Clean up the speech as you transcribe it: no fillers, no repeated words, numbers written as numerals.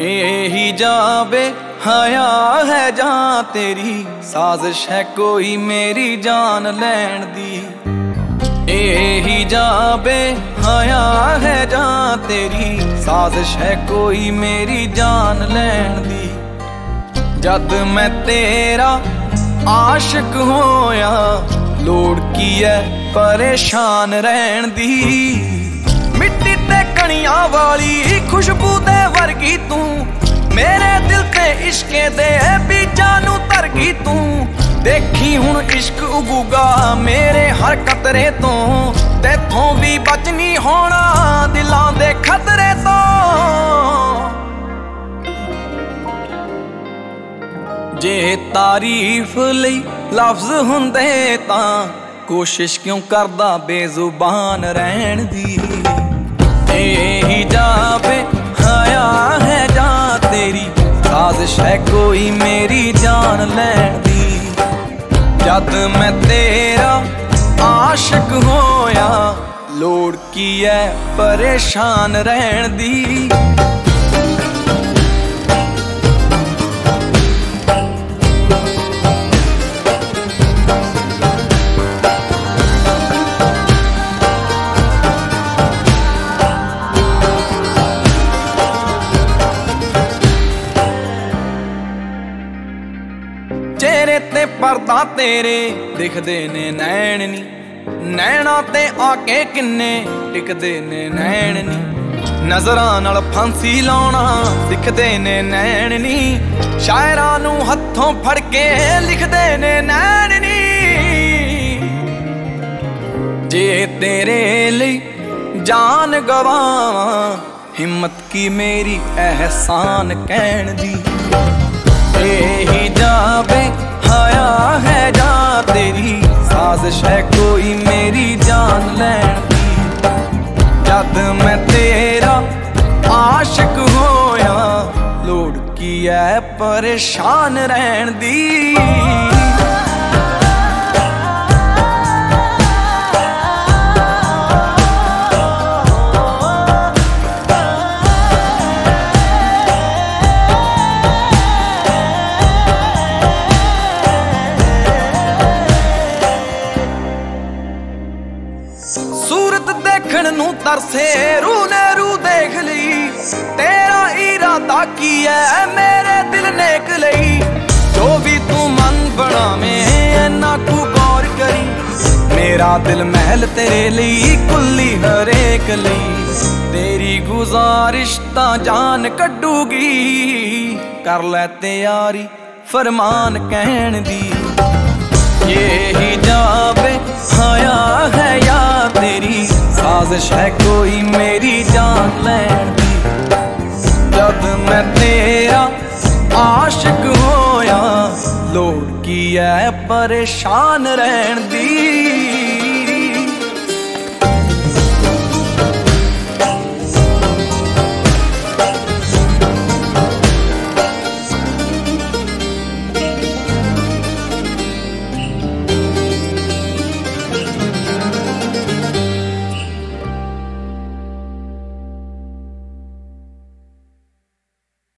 यही जावे हया है जां तेरी, साजिश है कोई मेरी जान लैण दी। यही जावे हया है जां तेरी, साजिश है कोई मेरी जान लैण दी। जद मैं तेरा आशिक होया, लोड़ की है परेशान रहन दी। मिट्टी ते कणियां वाली खुशबू दे वर्गी तू, मेरे दिल ते इश्के दे बीजां नू धरगी तू। देखी हुण इश्क उगूगा मेरे हर कतरे तो, तेथों भी बच नहीं होना दिलां दे खतरे तो। जे तारीफ लई लफ्ज हुंदे तां, कोशिश क्यों करदा बेजुबान रहन दी। यही जावे हया है जां तेरी, साजिश है कोई मेरी जान लैण दी। जद मैं तेरा आशिक होया, लोड़ की है परेशान रहन दी। चेहरे ते पर्दा तेरे दिखदे ने नैन नी, नैना ते आके किन्ने टिकदे ने नैन नी। नजरां नाल फांसी लाउणा सिखदे ने नैन नी, शायरां नू हत्थों फड़ के लिखदे ने नैन नी। जे तेरे लई जान गवावां, हिम्मत की मेरी एहसान कहण दी। यही जावे हया है जां तेरी, साजिश है कोई मेरी जान लैण दी। जद मैं तेरा आशिक होया, लोड़ की है परेशान रहन दी। सूरत देखण नू तरसे रू ने रू देख लई, तेरा इरादा की है मेरे दिल नेक लई। जो भी तू मन बनावें इन्ना कू गौर करी, मेरा दिल महल तेरे लई कुल्ली हरेक लई। तेरी गुजारिश तां जान कड्डूगी, कर लै तैयारी फरमान कहण दी। यही जावे हया है या तेरी, साजिश है कोई मेरी जान लैण दी। जद मैं तेरा आशिक होया, लोड़ की है परेशान रहन दी।